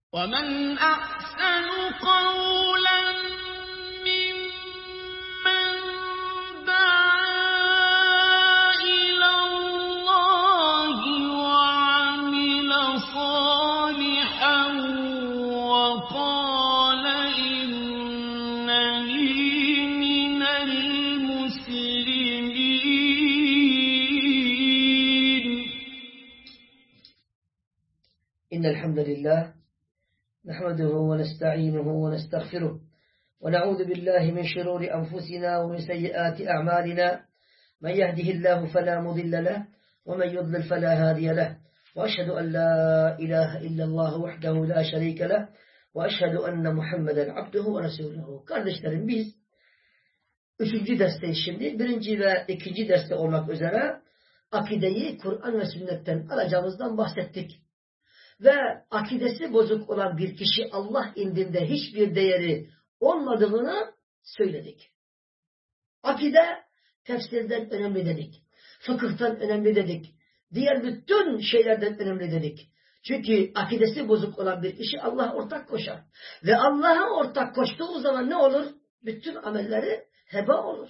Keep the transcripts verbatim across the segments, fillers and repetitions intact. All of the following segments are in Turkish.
وَمَنْ أَحْسَنُ قَوْلًا مِّمَّن دَعَا إِلَى اللَّهِ وَعَمِلَ صَالِحًا وَقَالَ إِنَّنِي مِنَ الْمُسْلِمِينَ. إن الحمد لله نحمده ونستعينه ونستغفره ونعوذ بالله من شرور أنفسنا ومن سيئات أعمالنا من يهده الله فلا مضل له ومن يضلل فلا هادي له وأشهد أن لا إله إلا الله وحده لا شريك له وأشهد أن محمدا عبده ورسوله. Kardeşlerim, biz üçüncü dersteyiz şimdi. Birinci ve ikinci derste olmak üzere akideyi Kur'an ve sünnetten alacağımızdan bahsettik. Ve akidesi bozuk olan bir kişi Allah indinde hiçbir değeri olmadığını söyledik. Akide tefsirden önemli dedik. Fıkıhtan önemli dedik. Diğer bütün şeylerden önemli dedik. Çünkü akidesi bozuk olan bir kişi Allah'a ortak koşar. Ve Allah'a ortak koştuğu zaman ne olur? Bütün amelleri heba olur.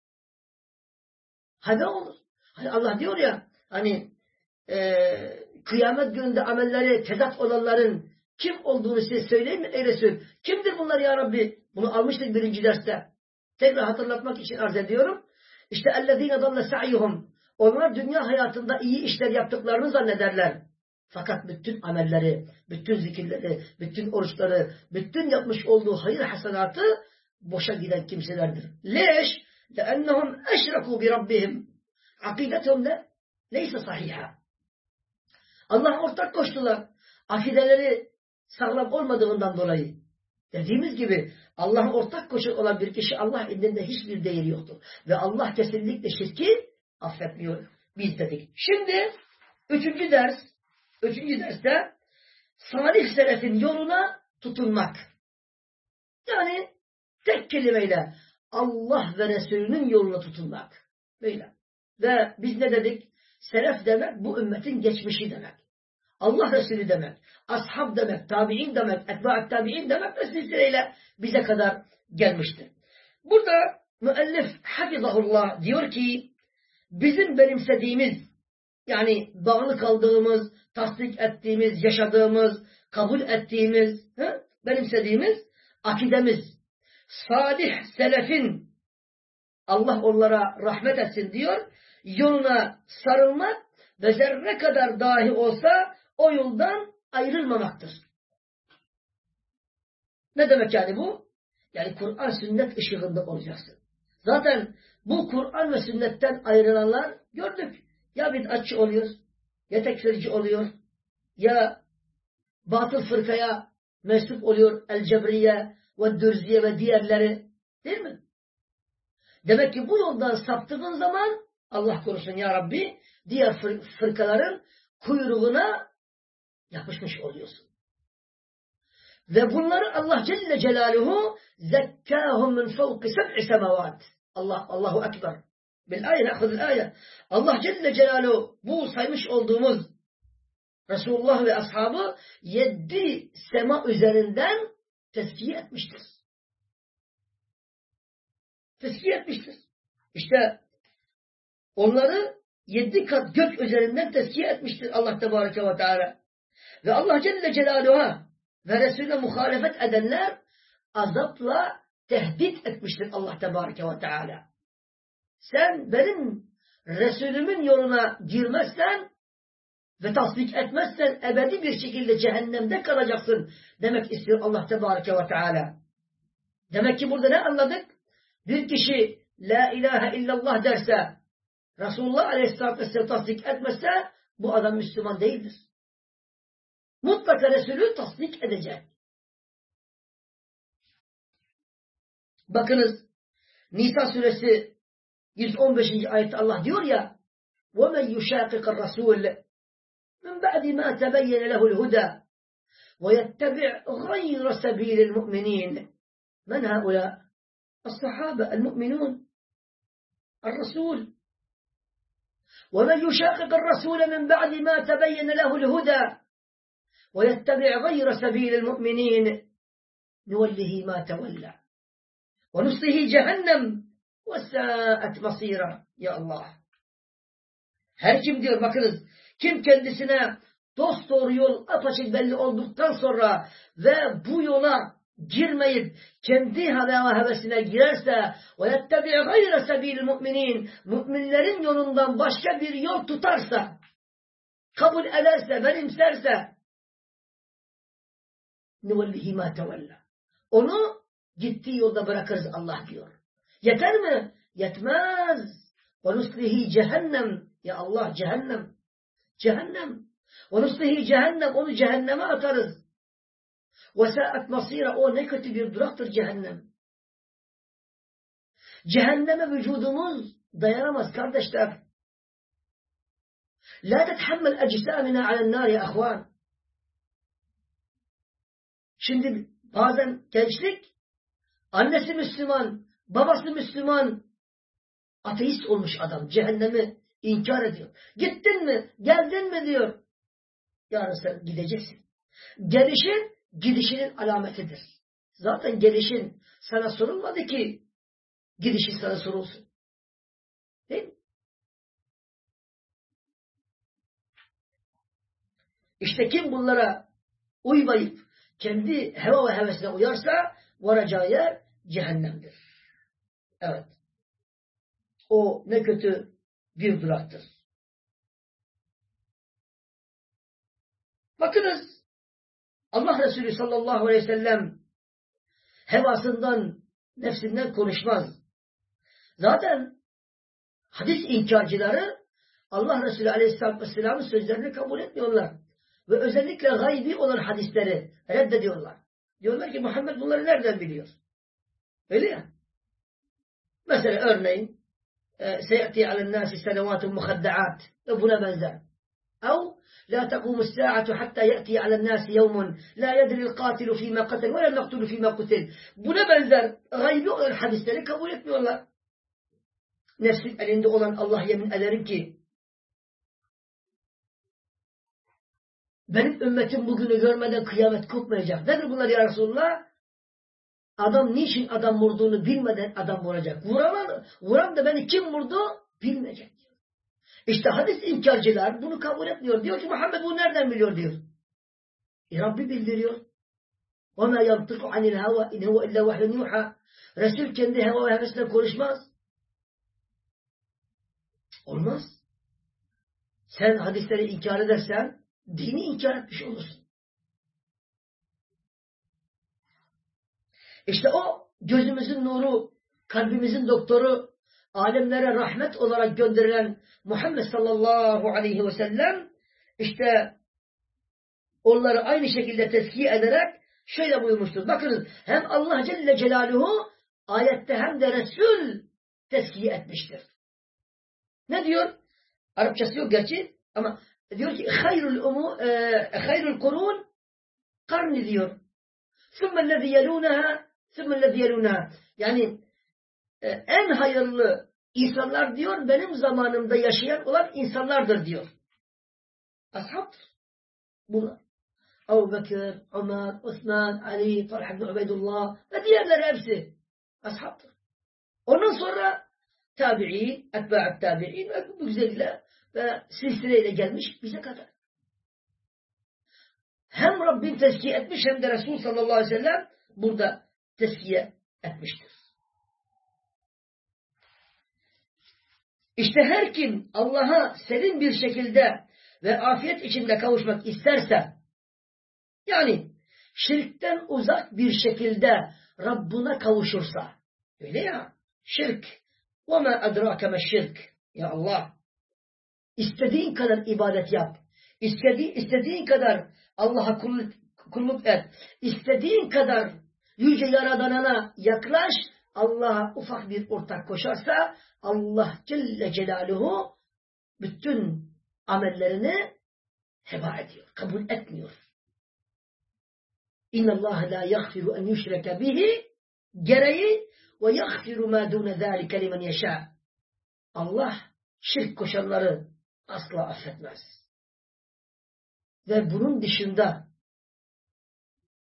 Heba olur. Hani Allah diyor ya, hani eee kıyamet gününde amelleri tezat olanların kim olduğunu size söyleyeyim mi ey Resul? Kimdir bunlar ya Rabbi? Bunu almıştık birinci derste. Tekrar hatırlatmak için arz ediyorum. İşte اَلَّذ۪ينَ ضَلَّ سَعْيُهُمْ. Onlar dünya hayatında iyi işler yaptıklarını zannederler. Fakat bütün amelleri, bütün zikirleri, bütün oruçları, bütün yapmış olduğu hayır hasenatı boşa giden kimselerdir. Leş? لَاَنَّهُمْ اَشْرَكُوا بِرَبِّهِمْ. Akidetهم de neyse sahiha. Allah'a ortak koştular. Akideleri sağlam olmadığından dolayı. Dediğimiz gibi Allah'a ortak koşan olan bir kişi Allah indinde hiçbir değeri yoktur. Ve Allah kesinlikle şirki affetmiyor. Biz dedik. Şimdi üçüncü ders, üçüncü derste salih selefin yoluna tutunmak. Yani tek kelimeyle Allah ve Resulünün yoluna tutunmak. Böyle. Ve biz ne dedik? Selef demek bu ümmetin geçmişi demek. Allah Resulü demek. Ashab demek. Tabi'in demek. Etba'at tabi'in demek ve silsileyle bize kadar gelmiştir. Burada müellif hafizahullah diyor ki bizim benimsediğimiz, yani bağlı kaldığımız, tasdik ettiğimiz, yaşadığımız, kabul ettiğimiz, he? benimsediğimiz akidemiz salih selefin, Allah onlara rahmet etsin diyor, yoluna sarılmak ve zerre kadar dahi olsa o yoldan ayrılmamaktır. Ne demek yani bu? Yani Kur'an sünnet ışığında olacaksın. Zaten bu Kur'an ve sünnetten ayrılanlar gördük. Ya bid'atçı oluyor, ya tekfirci oluyor, ya batıl fırkaya mensup oluyor, el-cebriye ve dürziye ve diğerleri, değil mi? Demek ki bu yoldan saptığın zaman Allah korusun ya Rabbi, diğer fırkaların kuyruğuna yapışmış oluyorsun. Ve bunları Allah Celle Celaluhu zekkâhum min fevki seb'i semavat. Allah, Allahu Ekber. Bil ayet, na'khudul ayet. Allah Celle Celaluhu bu saymış olduğumuz Resulullah ve ashabı yedi sema üzerinden tezkiye etmiştir. Tezkiye etmiştir. İşte onları yedi kat gök üzerinden tezkiye etmiştir Allah Tebareke ve Teala. Ve Allah Celle Celaluhu'ya ve Resulüne muhalefet edenler azapla tehdit etmiştir Allah Tebareke ve Teala. Sen benim Resulümün yoluna girmezsen ve tasdik etmezsen ebedi bir şekilde cehennemde kalacaksın demek istiyor Allah Tebareke ve Teala. Demek ki burada ne anladık? Bir kişi la ilahe illallah derse, Resulullah Aleyhisselatü Vesselam tasdik etmezse bu adam Müslüman değildir. Mutlaka Resulü tasdik edecek. Bakınız Nisa suresi yüz on beşinci ayette Allah diyor ya وَمَنْ يُشَاقِقَ الرَّسُولِ مِنْ بَعْدِ مَا تَبَيَّنَ لَهُ الْهُدَى وَيَتَّبِعْ غَيْرَ سَبِيلِ الْمُؤْمِنِينَ مَنْ هَؤُلَاء الصحابة المؤمنون الرسول ومن يشاقق الرسول من بعد ما تبين له الهدى وَيَتَّبِعْ غَيْرَ سَب۪يلِ الْمُؤْمِنِينَ نُوَلِّهِ مَا تَوَلَّى وَنُصْلِهِ جَهَنَّمْ وَسَاءَتْ مَصِيرًا. Ya Allah! Her kim diyor, bakınız, kim kendisine dosdoğru yol apaçık belli olduktan sonra ve bu yola girmeyip kendi hava hevesine girerse وَيَتَّبِعْ غَيْرَ سَب۪يلِ الْمُؤْمِنِينَ müminlerin yolundan başka bir yol tutarsa, kabul ederse, benimserse نُوَلِّهِ مَا تَوَلَّى onu gittiği yolda bırakırız Allah diyor. Yeter mi? Yetmez. وَنُسْلِهِ cehennem. Ya Allah, cehennem. Cehennem. وَنُسْلِهِ cehennem. Onu cehenneme atarız. وَسَاءَتْ مَصِيرًا o ne kötü bir duraktır cehennem. Cehenneme vücudumuz dayanamaz kardeşler. لَا تَتْحَمَّلْ أَجْسَامِنَا عَلَى النَّارِ يَا أَخْوَانِ. Şimdi bazen gençlik, annesi Müslüman, babası Müslüman, ateist olmuş adam, cehennemi inkar ediyor. Gittin mi, geldin mi diyor. Yarın sen gideceksin. Gelişin, gidişinin alametidir. Zaten gelişin sana sorulmadı ki, gidişin sana sorulsun. Değil mi? İşte kim bunlara uymayıp, kendi heva ve hevesine uyarsa, varacağı yer cehennemdir. Evet. O ne kötü bir duraktır. Bakınız, Allah Resulü sallallahu aleyhi ve sellem hevasından, nefsinden konuşmaz. Zaten hadis inkarcıları Allah Resulü aleyhisselatü vesselam'ın sözlerini kabul etmiyorlar. Ve özellikle gaybi olan hadisleri reddediyorlar. Diyorlar ki Muhammed bunları nereden biliyor? Öyle ya. Mesela örneğin seyati alen nasi senevatun muhaddaat ve buna benzer. Ev la tekumus saatu hatta yati alen nasi yevmun la yedril katilu fîmâ katel ve la naktulu fîmâ kutil. Buna benzer gaybi olan hadisleri kabul etmiyorlar. Nefsin elinde olan Allah yemin ederim ki benim ümmetim bugünü görmeden kıyamet kopmayacak. Nedir bunlar ya Resulullah? Adam niçin adam vurduğunu bilmeden adam vuracak. Vuran, vuran da beni kim vurdu bilmeyecek. İşte hadis inkarcılar bunu kabul etmiyor. Diyor ki Muhammed bunu nereden biliyor diyor. E Rabbi bildiriyor. وَمَا يَنْطِقُ عَنِ الْهَوَى اِنْ هُوَ اِلَّا وَحْيٌ يُوحَى. Resul kendi heva ve hevesine konuşmaz. Olmaz. Sen hadisleri inkar edersen dini inkar etmiş olursun. İşte o gözümüzün nuru, kalbimizin doktoru, alemlere rahmet olarak gönderilen Muhammed sallallahu aleyhi ve sellem işte onları aynı şekilde tezkiye ederek şöyle buyurmuştur. Bakınız hem Allah Celle Celaluhu ayette hem de Resul tezkiye etmiştir. Ne diyor? Arapçası yok gerçi ama diyor ki hayrul umu hayrul kurun karni diyor. Sümmellezî yelûneha sümmellezî yelûneha. Yani en hayırlı insanlar diyor benim zamanımda yaşayan olan insanlardır diyor. Ashab bunlar. Ebu Bekir, Ömer, Osman, Ali, Talha bin Ubeydullah ve diğerleri hepsi ashabdır. Ondan sonra tabi'in, etba'at tabi'in ve bu güzelle ve silsileyle gelmiş bize kadar. Hem Rabbim tezkiye etmiş hem de Resul sallallahu aleyhi ve sellem burada tezkiye etmiştir. İşte her kim Allah'a serin bir şekilde ve afiyet içinde kavuşmak isterse, yani şirkten uzak bir şekilde Rabbuna kavuşursa, öyle ya, şirk, وَمَا أَدْرَاكَ مَا الشِّرْكِ Ya Allah, istediğin kadar ibadet yap, istediğin, istediğin kadar Allah'a kulluk, kulluk et, istediğin kadar yüce Yaradanana yaklaş, Allah'a ufak bir ortak koşarsa, Allah Celle Celaluhu bütün amellerini heba ediyor, kabul etmiyor. İnna Allah la yaghfiru en yushraka bihi gereği ve yaghfiru ma dun zalika limen yasha. Allah şirk koşanları asla affetmez. Ve bunun dışında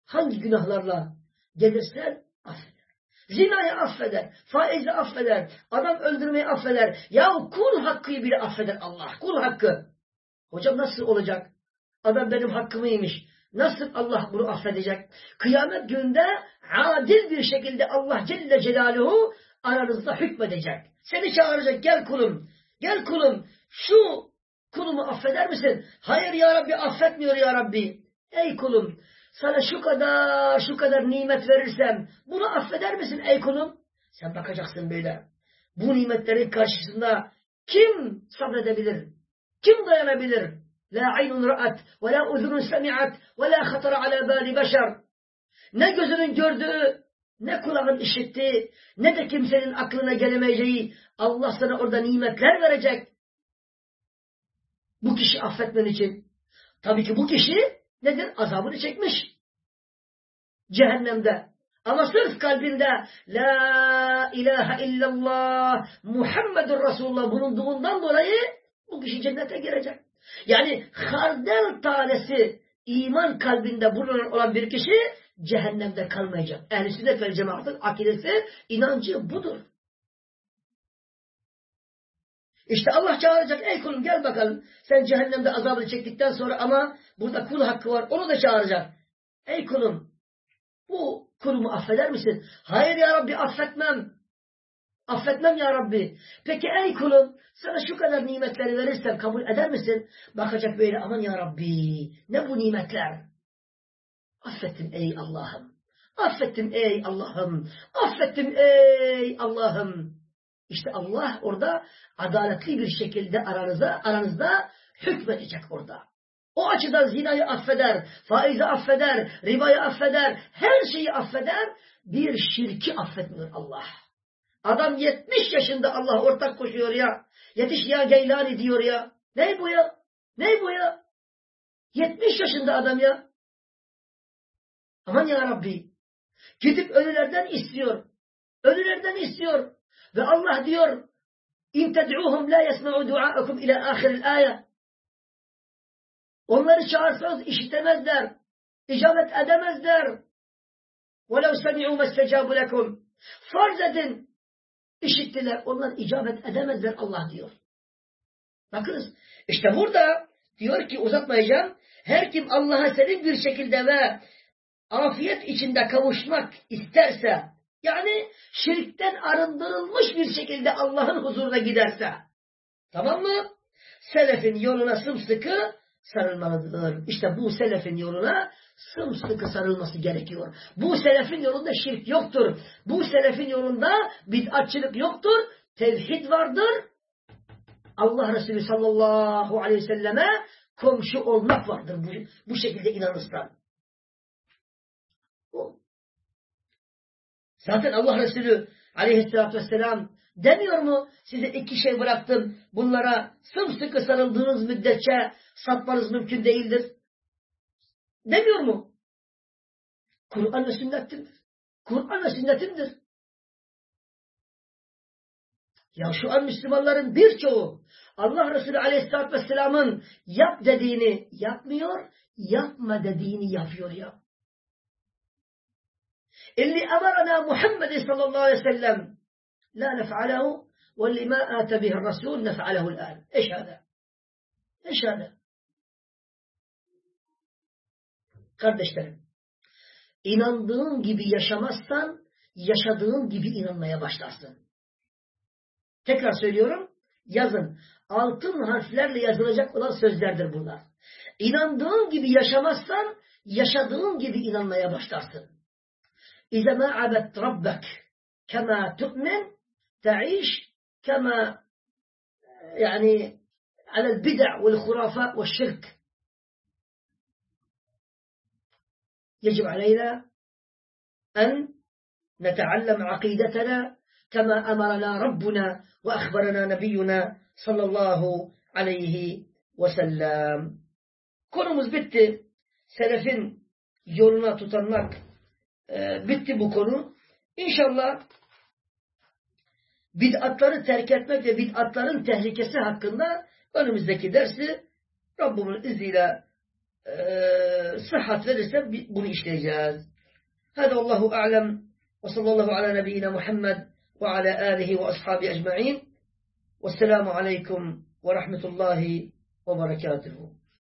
hangi günahlarla gelirsen affeder. Zinayı affeder, faizi affeder, adam öldürmeyi affeder. Yahu kul hakkı bile affeder Allah. Kul hakkı. Hocam nasıl olacak? Adam benim hakkımı yemiş. Nasıl Allah bunu affedecek? Kıyamet gününde adil bir şekilde Allah Celle Celaluhu aranızda hükmedecek. Seni çağıracak, gel kulum, gel kulum, şu kulumu affeder misin? Hayır ya Rabbi, affetmiyor ya Rabbi. Ey kulum, sana şu kadar şu kadar nimet verirsem bunu affeder misin ey kulum? Sen bakacaksın böyle. Bu nimetlerin karşısında kim sabredebilir? Kim dayanabilir? La aynun ra'at ve la uzunun semi'at ve la hatara ala bali beşer. Ne gözünün gördüğü, ne kulağın işittiği, ne de kimsenin aklına gelemeyeceği Allah sana orada nimetler verecek. Bu kişi affetmen için. Tabii ki bu kişi nedir? Azabını çekmiş. Cehennemde. Ama sırf kalbinde La ilahe illallah Muhammedur Resulullah bulunduğundan dolayı bu kişi cennete girecek. Yani hardel tanesi iman kalbinde bulunan olan bir kişi cehennemde kalmayacak. Ehl-i sünnet vel cemaatın akidesi, inancı budur. İşte Allah çağıracak. Ey kulum gel bakalım. Sen cehennemde azabını çektikten sonra ama burada kul hakkı var. Onu da çağıracak. Ey kulum, bu kulumu affeder misin? Hayır ya Rabbi, affetmem. Affetmem ya Rabbi. Peki ey kulum, sana şu kadar nimetleri verirsem kabul eder misin? Bakacak böyle, aman ya Rabbi, ne bu nimetler? Affettim ey Allah'ım. Affettim ey Allah'ım. Affettim ey Allah'ım. İşte Allah orada adaletli bir şekilde aranızda, aranızda hükmedecek orada. O açıdan zinayı affeder, faizi affeder, ribayı affeder, her şeyi affeder. Bir şirki affetmiyor Allah. Adam yetmiş yaşında Allah ortak koşuyor ya. Yetiş ya Geylani diyor ya. Ne bu ya? Ne bu ya? yetmiş yaşında adam ya. Aman ya Rabbi. Gidip ölülerden istiyor. Ölülerden istiyor. Ve Allah diyor İn ted'uhum la yesma'u du'a'akum ila ahiril ayet. Onları çağırsanız işitemezler. İcabet edemezler. وَلَوْ سَمِعُوا مَسْتَجَابُ لَكُمْ. Farz edin. İşittiler. Onlar icabet edemezler Allah diyor. Bakınız. İşte burada diyor ki, uzatmayacağım. Her kim Allah'a serin bir şekilde ve afiyet içinde kavuşmak isterse, yani şirkten arındırılmış bir şekilde Allah'ın huzuruna giderse, tamam mı? Selefin yoluna sımsıkı sarılmalıdır. İşte bu selefin yoluna sımsıkı sarılması gerekiyor. Bu selefin yolunda şirk yoktur. Bu selefin yolunda bid'atçılık yoktur. Tevhid vardır. Allah Resulü sallallahu aleyhi ve selleme komşu olmak vardır. Bu, bu şekilde inanırsan. Bu. Zaten Allah Resulü aleyhissalatü vesselam demiyor mu? Size iki şey bıraktım. Bunlara sımsıkı sarıldığınız müddetçe sapmanız mümkün değildir. Demiyor mu? Kur'an ve sünnettir. Kur'an ve sünnetimdir. Ya şu an Müslümanların birçoğu Allah Resulü aleyhissalatü vesselamın yap dediğini yapmıyor, yapma dediğini yapıyor ya. İlli emarana Muhammed sallallahu aleyhi ve sellem la nef'alehu ve li ma ate bihi Resul nef'alehu'l an. Eş hâdâ? Eş hâdâ? Kardeşlerim, inandığın gibi yaşamazsan yaşadığın gibi inanmaya başlarsın. Tekrar söylüyorum, yazın. Altın harflerle yazılacak olan sözlerdir bunlar. İnandığın gibi yaşamazsan yaşadığın gibi inanmaya başlarsın. İzâ mâ abet rabbek kemâ tu'min ta'iş kemâ yani alel bid'a vel hurafat ve şirk. يجب علينا أن نتعلم عقيدتنا كما أمرنا ربنا وأخبرنا نبينا صلى الله عليه وسلم. Konumuz bitti. Selefin yoluna tutanmak e, bitti bu konu. İnşallah bid'atları terk etmek ve bid'atların tehlikesi hakkında önümüzdeki dersi Rabbimin izniyle e, sıhhat verirse bunu işleyeceğiz. Hâdâ Allahu a'lem ve sallallahu ala nebiyyina Muhammed ve ala âlihi ve ashabi ecma'in. Vesselamu aleyküm ve rahmetullahi ve berekatuhu.